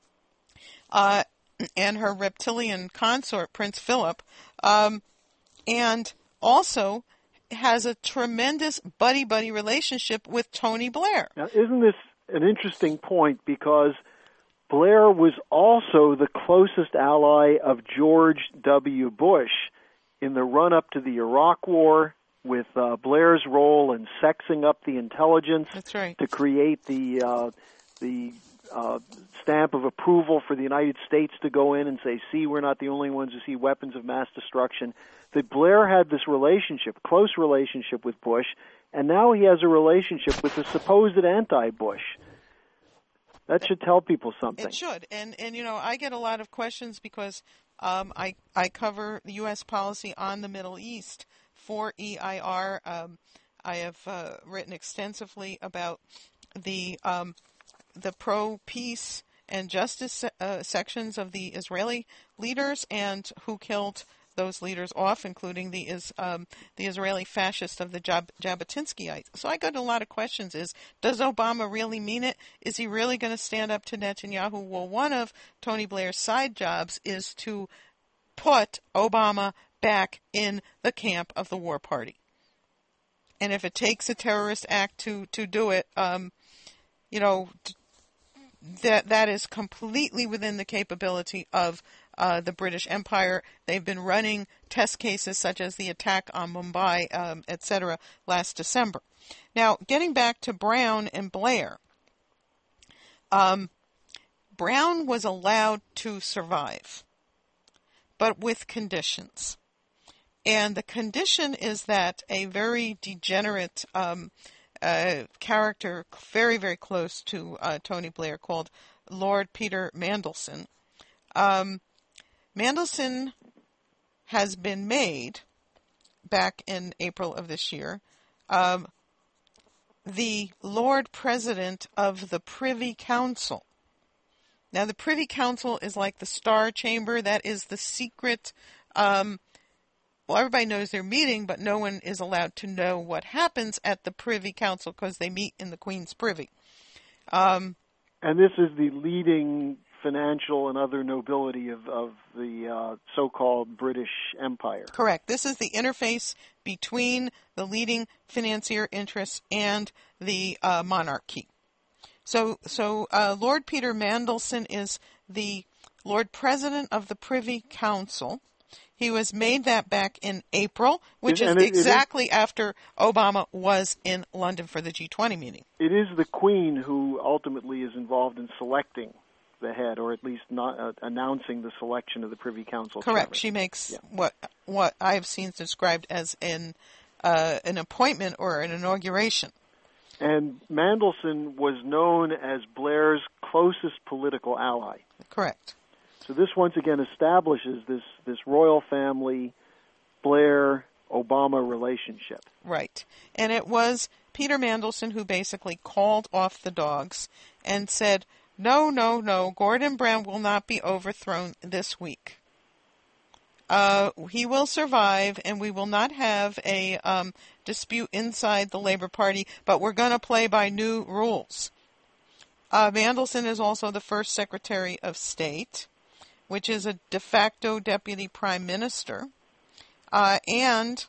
Speaker 2: uh, and her reptilian consort, Prince Philip, um, and also has a tremendous buddy-buddy relationship with Tony Blair.
Speaker 1: Now, isn't this an interesting point, because Blair was also the closest ally of George W. Bush in the run-up to the Iraq War, with uh, Blair's role in sexing up the intelligence.
Speaker 2: That's right.
Speaker 1: To create the uh, the uh, stamp of approval for the United States to go in and say, see, we're not the only ones who see weapons of mass destruction. That Blair had this relationship, close relationship with Bush, and now he has a relationship with the supposed anti-Bush. That should tell people something.
Speaker 2: It should. And, and you know, I get a lot of questions because um, I, I cover U S policy on the Middle East for E I R. Um, I have uh, written extensively about the um, the pro-peace and justice uh, sections of the Israeli leaders and who killed those leaders off, including the is um, the Israeli fascist of the Jab- Jabotinskyites. So I got a lot of questions. Is does Obama really mean it? Is he really going to stand up to Netanyahu? Well, one of Tony Blair's side jobs is to put Obama back in the camp of the war party. And if it takes a terrorist act to to do it, um, you know, that that is completely within the capability of Uh, the British Empire. They've been running test cases such as the attack on Mumbai, um, et cetera, last December. Now, getting back to Brown and Blair, um, Brown was allowed to survive but with conditions. And the condition is that a very degenerate um, uh, character, very, very close to uh, Tony Blair, called Lord Peter Mandelson, um, Mandelson has been made, back in April of this year, um, the Lord President of the Privy Council. Now, the Privy Council is like the Star Chamber. That is the secret. Um, well, everybody knows they're meeting, but no one is allowed to know what happens at the Privy Council because they meet in the Queen's Privy. Um,
Speaker 1: and this is the leading financial and other nobility of, of the uh, so-called British Empire.
Speaker 2: Correct. This is the interface between the leading financier interests and the uh, monarchy. So, so uh, Lord Peter Mandelson is the Lord President of the Privy Council. He was made that back in April, which is, is exactly is, after Obama was in London for the G twenty meeting.
Speaker 1: It is the Queen who ultimately is involved in selecting the head, or at least not uh, announcing the selection of the Privy Council.
Speaker 2: Correct.
Speaker 1: Chairman.
Speaker 2: She makes
Speaker 1: yeah.
Speaker 2: what what I have seen described as an uh, an appointment or an inauguration.
Speaker 1: And Mandelson was known as Blair's closest political ally.
Speaker 2: Correct.
Speaker 1: So this once again establishes this, this royal family, Blair-Obama relationship.
Speaker 2: Right. And it was Peter Mandelson who basically called off the dogs and said, no, no, no, Gordon Brown will not be overthrown this week. Uh, he will survive, and we will not have a um, dispute inside the Labor Party, but we're going to play by new rules. Uh, Mandelson is also the first Secretary of State, which is a de facto deputy prime minister, uh, and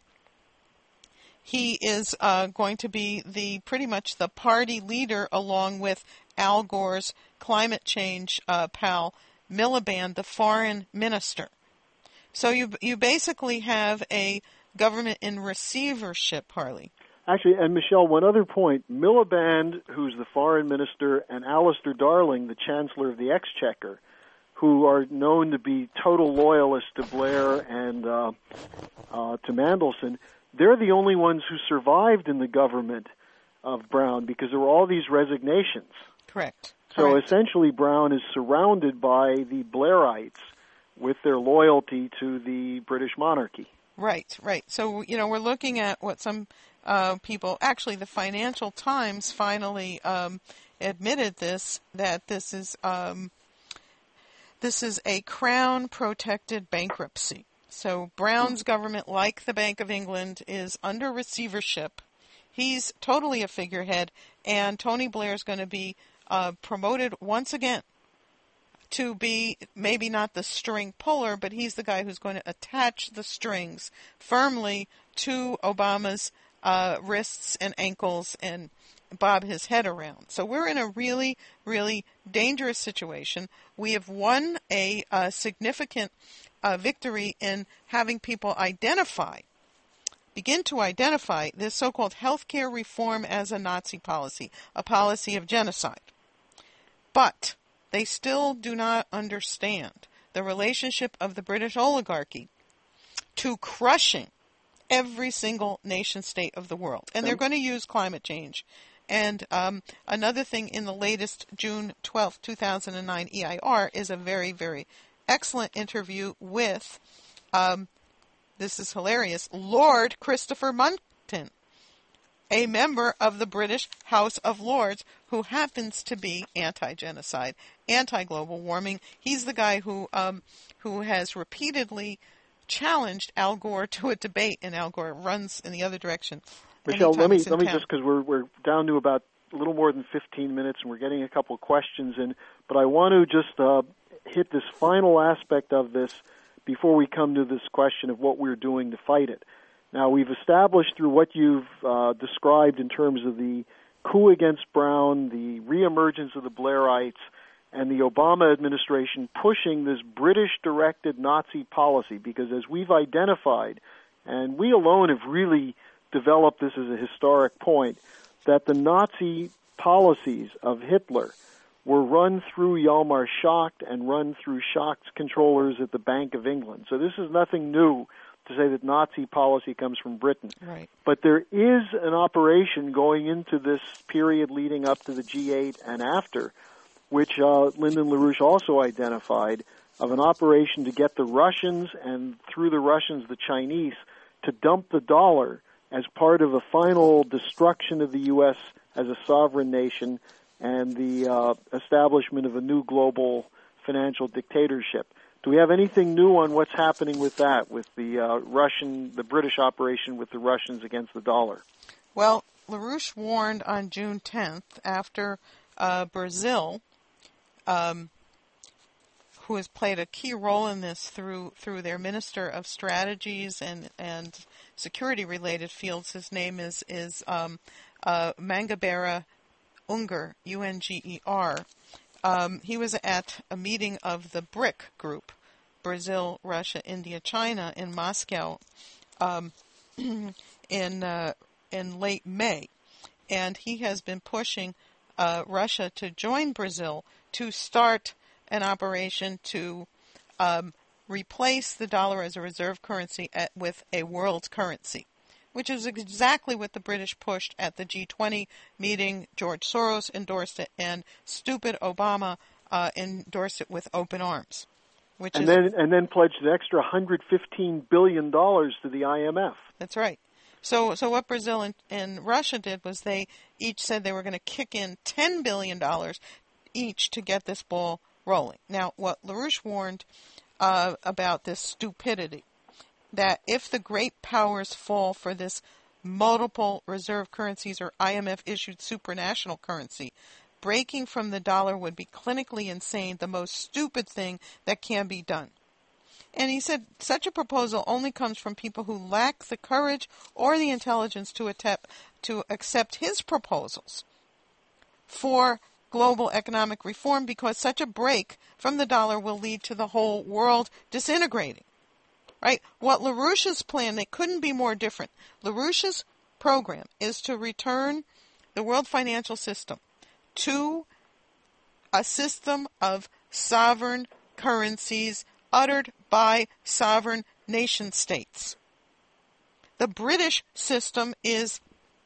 Speaker 2: he is uh, going to be the pretty much the party leader along with Al Gore's climate change uh, pal Miliband, the foreign minister. So you you basically have a government in receivership, Harley.
Speaker 1: Actually, and Michelle, one other point. Miliband, who's the foreign minister, and Alistair Darling, the Chancellor of the Exchequer, who are known to be total loyalists to Blair and uh, uh, to Mandelson, they're the only ones who survived in the government of Brown because there were all these resignations.
Speaker 2: Correct.
Speaker 1: So
Speaker 2: Correct.
Speaker 1: essentially Brown is surrounded by the Blairites with their loyalty to the British monarchy.
Speaker 2: Right, right. So, you know, we're looking at what some uh, people, actually the Financial Times finally um, admitted this, that this is um, this is a Crown-protected bankruptcy. So Brown's government, like the Bank of England, is under receivership. He's totally a figurehead, and Tony Blair is going to be uh, promoted once again to be maybe not the string puller, but he's the guy who's going to attach the strings firmly to Obama's uh, wrists and ankles and bob his head around. So we're in a really, really dangerous situation. We have won a, a significant uh, victory in having people identify, begin to identify this so-called healthcare reform as a Nazi policy, a policy of genocide. But they still do not understand the relationship of the British oligarchy to crushing every single nation state of the world. And they're going to use climate change. And um, another thing in the latest June twelfth, two thousand nine E I R is a very, very excellent interview with, um, this is hilarious, Lord Christopher Monckton, a member of the British House of Lords who happens to be anti-genocide, anti-global warming. He's the guy who um, who has repeatedly challenged Al Gore to a debate, and Al Gore runs in the other direction.
Speaker 1: Michelle, let me let me
Speaker 2: town.
Speaker 1: just, because we're we're down to about a little more than fifteen minutes, and we're getting a couple of questions in, but I want to just uh, hit this final aspect of this before we come to this question of what we're doing to fight it. Now, we've established through what you've uh, described in terms of the coup against Brown, the reemergence of the Blairites, and the Obama administration pushing this British-directed Nazi policy, because as we've identified, and we alone have really developed this as a historic point, that the Nazi policies of Hitler were run through Hjalmar Schacht and run through Schacht's controllers at the Bank of England. So this is nothing new to say that Nazi policy comes from Britain.
Speaker 2: Right.
Speaker 1: But there is an operation going into this period leading up to the G eight and after, which uh, Lyndon LaRouche also identified, of an operation to get the Russians and through the Russians the Chinese to dump the dollar as part of a final destruction of the U S as a sovereign nation and the uh, establishment of a new global financial dictatorship. Do we have anything new on what's happening with that, with the uh, Russian, the British operation with the Russians against the dollar?
Speaker 2: Well, LaRouche warned on June tenth after uh, Brazil, um, who has played a key role in this through through their Minister of Strategies and and security-related fields. His name is is um, uh, Mangabeira Unger, U N G E R. Um, he was at a meeting of the BRIC group, Brazil, Russia, India, China, in Moscow um, in uh, in late May, and he has been pushing uh, Russia to join Brazil to start an operation to um, replace the dollar as a reserve currency at, with a world currency, which is exactly what the British pushed at the G twenty meeting. George Soros endorsed it, and stupid Obama uh, endorsed it with open arms. Which
Speaker 1: and
Speaker 2: is,
Speaker 1: then and then pledged an extra one hundred fifteen billion dollars to the I M F.
Speaker 2: That's right. So so what Brazil and, and Russia did was they each said they were going to kick in ten billion dollars each to get this ball rolling. Now, what LaRouche warned uh, about this stupidity, that if the great powers fall for this multiple reserve currencies or I M F-issued supranational currency, breaking from the dollar would be clinically insane, the most stupid thing that can be done. And he said such a proposal only comes from people who lack the courage or the intelligence to attempt to accept his proposals for global economic reform, because such a break from the dollar will lead to the whole world disintegrating. Right? What LaRouche's plan, they couldn't be more different. LaRouche's program is to return the world financial system to a system of sovereign currencies uttered by sovereign nation states. The British system is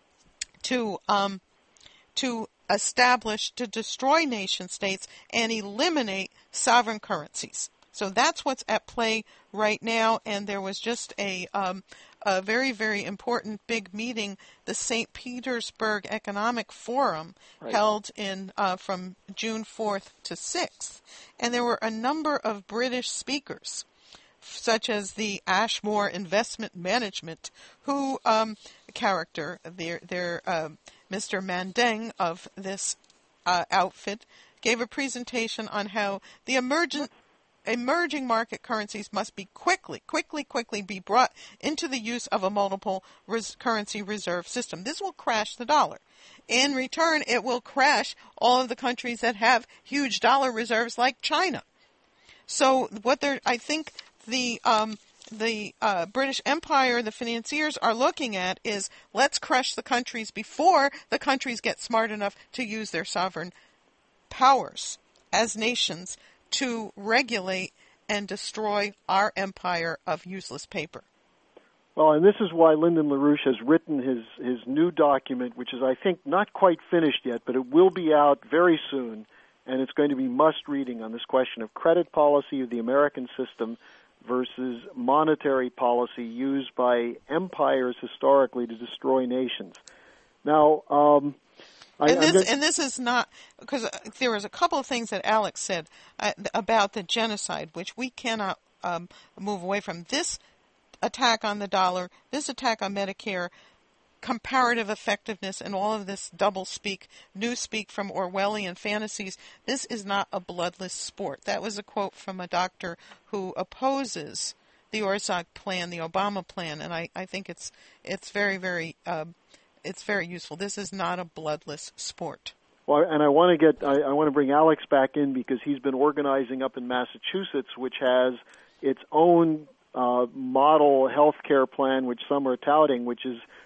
Speaker 2: to um, to establish, to destroy nation states and eliminate sovereign currencies. So that's what's at play right now, and there was just a um, a very, very important big meeting, the Saint Petersburg Economic Forum, right, held in uh, from June fourth to sixth, and there were a number of British speakers, such as the Ashmore Investment Management, who um, character, their their uh, Mister Mandeng of this uh, outfit, gave a presentation on how the emergent emerging market currencies must be quickly, quickly, quickly be brought into the use of a multiple res- currency reserve system. This will crash the dollar. In return, it will crash all of the countries that have huge dollar reserves, like China. So, what they're, I think, the um, the uh, British Empire, the financiers are looking at is, let's crush the countries before the countries get smart enough to use their sovereign powers as nations to regulate and destroy our empire of useless paper.
Speaker 1: Well, and this is why Lyndon LaRouche has written his, his new document, which is, I think, not quite finished yet, but it will be out very soon, and it's going to be must-reading on this question of credit policy of the American system versus monetary policy used by empires historically to destroy nations. Now, um, I,
Speaker 2: and, this,
Speaker 1: gonna...
Speaker 2: and this is not, because there was a couple of things that Alex said uh, about the genocide, which we cannot um, move away from. This attack on the dollar, this attack on Medicare, comparative effectiveness, and all of this double speak, new speak from Orwellian fantasies, this is not a bloodless sport. That was a quote from a doctor who opposes the Orszag plan, the Obama plan, and I, I think it's it's very, very uh, it's very useful. This is not a bloodless sport.
Speaker 1: Well, and I want to get I, I want to bring Alex back in, because he's been organizing up in Massachusetts, which has its own uh, model health care plan, which some are touting, which is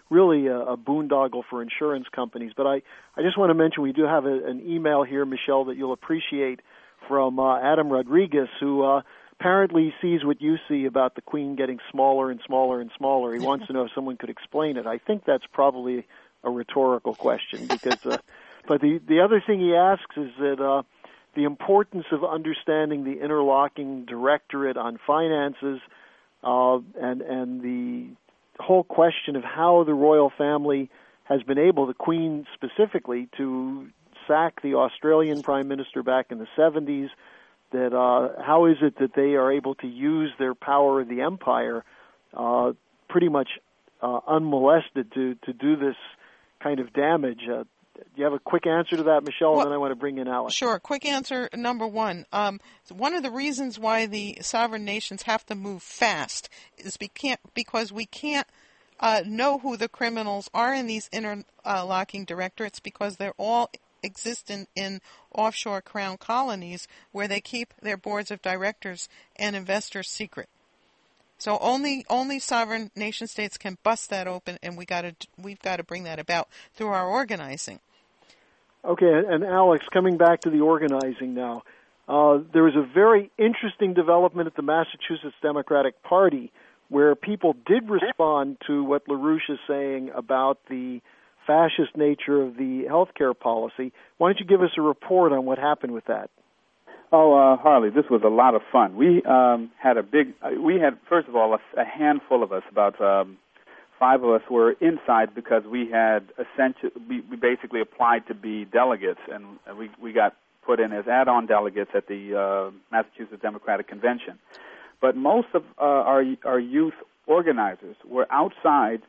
Speaker 1: really a, a boondoggle for insurance companies. But I, I just want to mention we do have a, an email here, Michelle, that you'll appreciate from uh, Adam Rodriguez, who uh, apparently sees what you see about the Queen getting smaller and smaller and smaller. He wants to know if someone could explain it. I think that's probably a rhetorical question, because. Uh, but the the other thing he asks is that uh, the importance of understanding the interlocking directorate on finances, uh, and and the whole question of how the royal family has been able, the Queen specifically, to sack the Australian Prime Minister back in the seventies. That uh, how is it that they are able to use their power of the empire uh, pretty much uh, unmolested to, to do this kind of damage? Uh, do you have a quick answer to that, Michelle?
Speaker 2: Well,
Speaker 1: and then I want to bring in Alex.
Speaker 2: Sure. Quick answer number one. Um, one of the reasons why the sovereign nations have to move fast is we can't, because we can't uh, know who the criminals are in these interlocking directorates, because they're all existent in offshore crown colonies where they keep their boards of directors and investors secret. So only only sovereign nation states can bust that open, and we got to we've got to bring that about through our organizing.
Speaker 1: Okay, and Alex, coming back to the organizing now, uh, there was a very interesting development at the Massachusetts Democratic Party where people did respond to what LaRouche is saying about the fascist nature of the health care policy. Why don't you give us a report on what happened with that?
Speaker 3: Oh, uh, Harley, this was a lot of fun. We um, had a big, we had, first of all, a, a handful of us, about um, five of us were inside because we had essentially, we, we basically applied to be delegates, and we, we got put in as add-on delegates at the uh, Massachusetts Democratic Convention. But most of uh, our, our youth organizers were outside.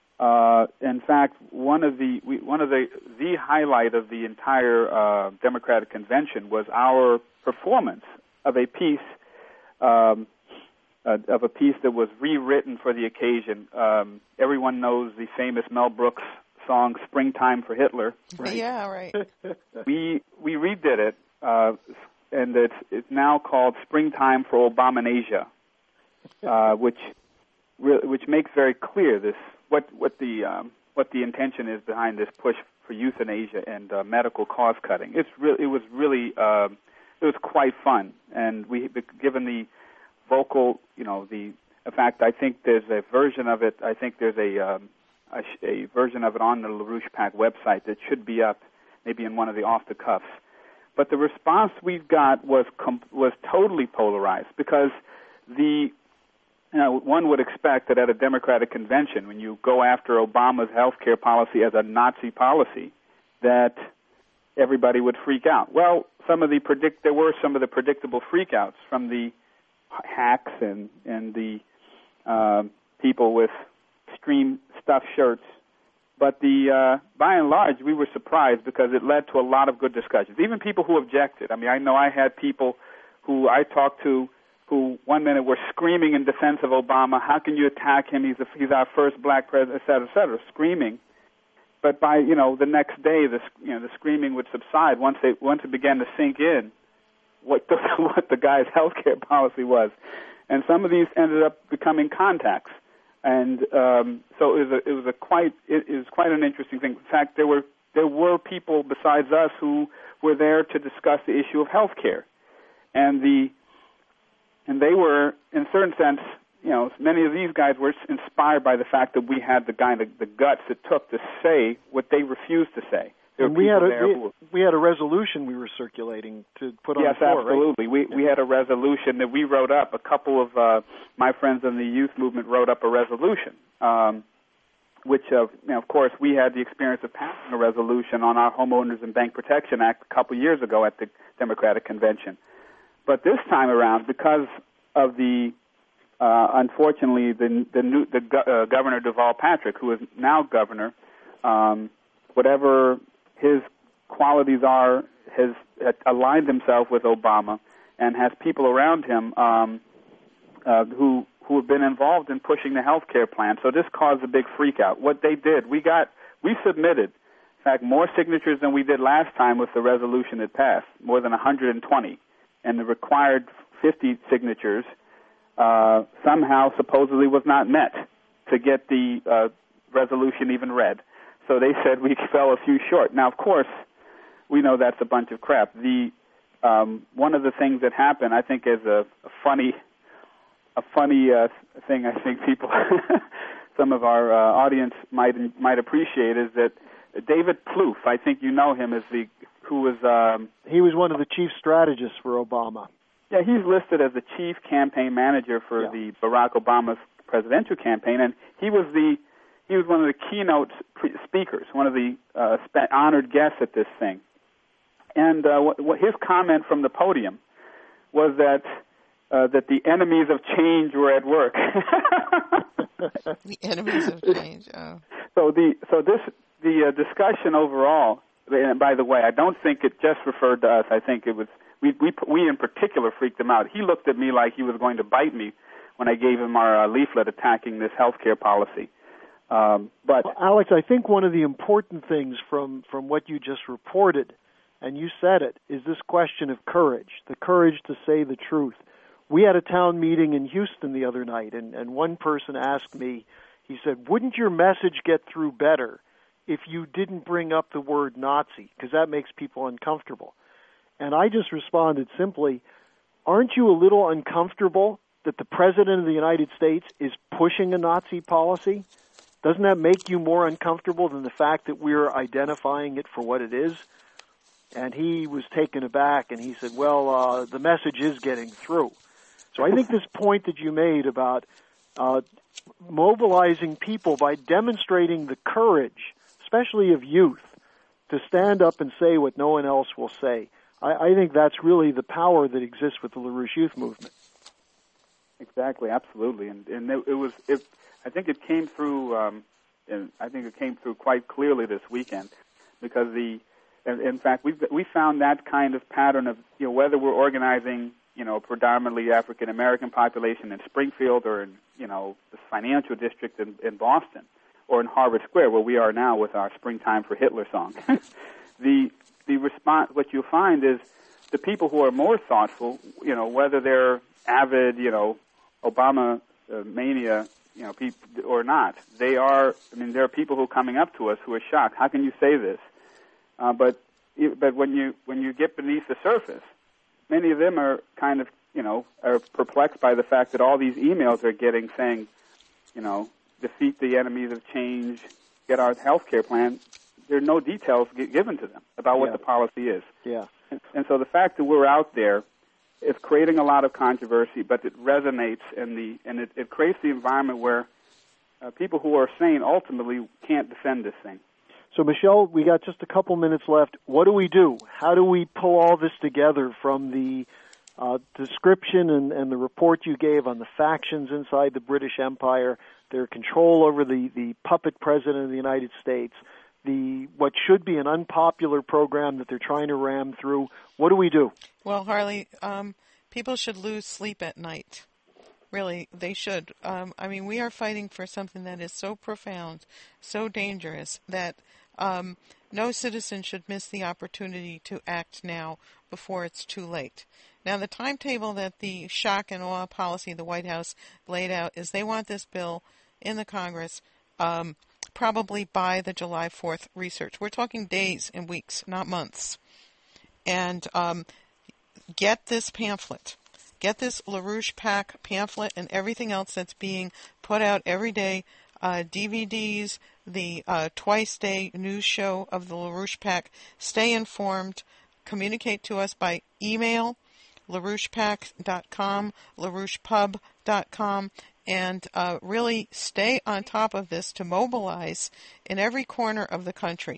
Speaker 3: Uh, in fact, one of the we, one of the the highlight of the entire uh, Democratic Convention was our performance of a piece um, uh, of a piece that was rewritten for the occasion. Um, everyone knows the famous Mel Brooks song "Springtime for Hitler."
Speaker 2: Right? Yeah, right.
Speaker 3: we we redid it, uh, and it's it's now called "Springtime for Obamanasia," uh, which which makes very clear this. What what the um, what the intention is behind this push for euthanasia and uh, medical cost cutting? It's really it was really uh, it was quite fun, and we given the vocal you know the in fact I think there's a version of it I think there's a um, a, a version of it on the LaRouche PAC website that should be up maybe in one of the off the cuffs. But the response we've got was com- was totally polarized, because the You know, one would expect that at a Democratic convention, when you go after Obama's health care policy as a Nazi policy, that everybody would freak out. Well, some of the predict there were some of the predictable freakouts from the hacks and and the uh, people with extreme stuffed shirts. But the uh, by and large, we were surprised because it led to a lot of good discussions. Even people who objected. I mean, I know I had people who I talked to who one minute were screaming in defense of Obama. How can you attack him? He's a, he's our first black president, et cetera, et cetera, screaming. But by you know the next day, the you know the screaming would subside once they once it began to sink in what the, what the guy's health care policy was, and some of these ended up becoming contacts. And um, so it was a, it was a quite it, it was quite an interesting thing. In fact, there were there were people besides us who were there to discuss the issue of health care, and the and they were, in a certain sense, you know, many of these guys were inspired by the fact that we had the kind of the guts it took to say what they refused to say. There
Speaker 1: and we had a we, were, we had a resolution we were circulating to put on
Speaker 3: yes,
Speaker 1: the floor,
Speaker 3: absolutely.
Speaker 1: Right?
Speaker 3: We
Speaker 1: yeah.
Speaker 3: we had a resolution that we wrote up. A couple of uh, my friends in the youth movement wrote up a resolution, um, which, uh, you know, of course, we had the experience of passing a resolution on our Homeowners and Bank Protection Act a couple years ago at the Democratic Convention. But this time around, because of the, uh, unfortunately, the the new the uh, Governor Deval Patrick, who is now governor, um, whatever his qualities are, has aligned himself with Obama and has people around him um, uh, who who have been involved in pushing the health care plan. So this caused a big freak out. What they did, we got we submitted, in fact, more signatures than we did last time with the resolution that passed, more than one hundred twenty. And the required fifty signatures uh, somehow supposedly was not met to get the uh, resolution even read. So they said we fell a few short. Now, of course, we know that's a bunch of crap. The um, one of the things that happened, I think, is a, a funny, a funny uh, thing. I think people, some of our uh, audience might might appreciate is that David Plouffe, I think you know him as the who was um,
Speaker 1: he was one of the chief strategists for Obama.
Speaker 3: Yeah, he's listed as the chief campaign manager for
Speaker 1: yeah.
Speaker 3: the Barack Obama's presidential campaign, and he was the he was one of the keynote pre- speakers, one of the uh, spe- honored guests at this thing. And uh, what, what his comment from the podium was that uh, that the enemies of change were at work.
Speaker 2: The enemies of change. Oh.
Speaker 3: So the so this the uh, discussion overall. And by the way, I don't think it just referred to us. I think it was. We, we, we in particular freaked him out. He looked at me like he was going to bite me when I gave him our uh, leaflet attacking this health care policy. Um, but
Speaker 1: well, Alex, I think one of the important things from, from what you just reported, and you said it, is this question of courage, the courage to say the truth. We had a town meeting in Houston the other night, and, and one person asked me, he said, wouldn't your message get through better if you didn't bring up the word Nazi, because that makes people uncomfortable? And I just responded simply, aren't you a little uncomfortable that the President of the United States is pushing a Nazi policy? Doesn't that make you more uncomfortable than the fact that we're identifying it for what it is? And he was taken aback, and he said, well, uh, the message is getting through. So I think this point that you made about uh, mobilizing people by demonstrating the courage, especially of youth, to stand up and say what no one else will say, I think that's really the power that exists with the LaRouche Youth Movement.
Speaker 3: Exactly, absolutely, and and it, it was. It, I think it came through. Um, and I think it came through quite clearly this weekend, because the. In, in fact, we we found that kind of pattern of you know whether we're organizing you know predominantly African American population in Springfield or in you know the financial district in, in Boston or in Harvard Square where we are now with our "Springtime for Hitler" song. the The response, what you'll find is the people who are more thoughtful, you know, whether they're avid, you know, Obama uh, mania, you know, people or not, they are. I mean, there are people who are coming up to us who are shocked. How can you say this? Uh, but but when you when you get beneath the surface, many of them are kind of, you know, are perplexed by the fact that all these emails they're getting saying, you know, defeat the enemies of change, get our health care plan. There are no details given to them about what
Speaker 1: yeah.
Speaker 3: the policy is.
Speaker 1: Yeah.
Speaker 3: And, and so the fact that we're out there is creating a lot of controversy, but it resonates in the and it, it creates the environment where uh, people who are sane ultimately can't defend this thing.
Speaker 1: So, Michelle, we got just a couple minutes left. What do we do? How do we pull all this together from the uh, description and, and the report you gave on the factions inside the British Empire, their control over the, the puppet president of the United States, the what should be an unpopular program that they're trying to ram through? What do we do?
Speaker 2: Well, Harley, um, people should lose sleep at night. Really, they should. Um, I mean, we are fighting for something that is so profound, so dangerous, that um, no citizen should miss the opportunity to act now before it's too late. Now, the timetable that the shock and awe policy of the White House laid out is they want this bill in the Congress um, probably by the July fourth research. We're talking days and weeks, not months. And um, get this pamphlet. Get this LaRouche PAC pamphlet and everything else that's being put out every day, uh, D V Ds, the uh, twice-day news show of the LaRouche PAC. Stay informed. Communicate to us by email, LaRouche Pac dot com, LaRouche Pub dot com. And uh, really stay on top of this to mobilize in every corner of the country.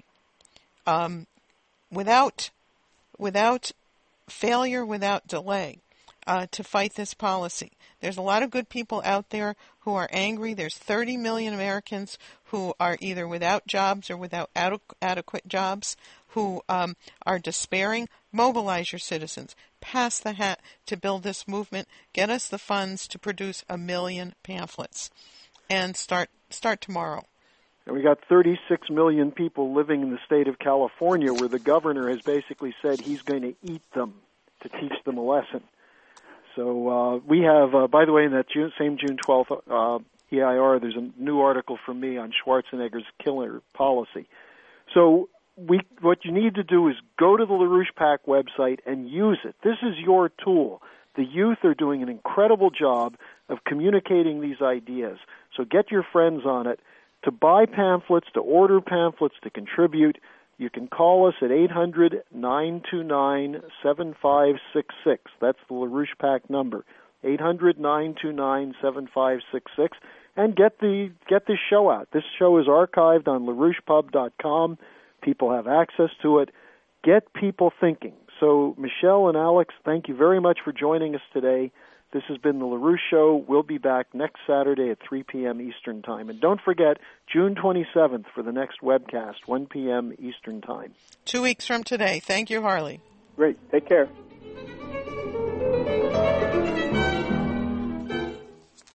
Speaker 2: Um, without, without failure, without delay, uh, to fight this policy. There's a lot of good people out there who are angry. There's thirty million Americans who are either without jobs or without ade- adequate jobs, who um, are despairing. Mobilize your citizens. Pass the hat to build this movement. Get us the funds to produce a million pamphlets, and start start tomorrow.
Speaker 1: And we got thirty-six million people living in the state of California, where the governor has basically said he's going to eat them to teach them a lesson. So uh, we have, uh, by the way, in that June, same June twelfth uh, E I R. There's a new article from me on Schwarzenegger's killer policy. So we, what you need to do is go to the LaRouche PAC website and use it. This is your tool. The youth are doing an incredible job of communicating these ideas. So get your friends on it. To buy pamphlets, to order pamphlets, to contribute, you can call us at eight hundred, nine two nine, seven five six six. That's the LaRouche PAC number, eight hundred, nine two nine, seven five six six. And get the get this show out. This show is archived on LaRouche Pub dot com. People have access to it. Get people thinking. So, Michelle and Alex, thank you very much for joining us today. This has been the LaRouche Show. We'll be back next Saturday at three p.m. Eastern Time. And don't forget, June twenty-seventh for the next webcast, one p.m. Eastern Time.
Speaker 2: Two weeks from today. Thank you, Harley.
Speaker 3: Great. Take care.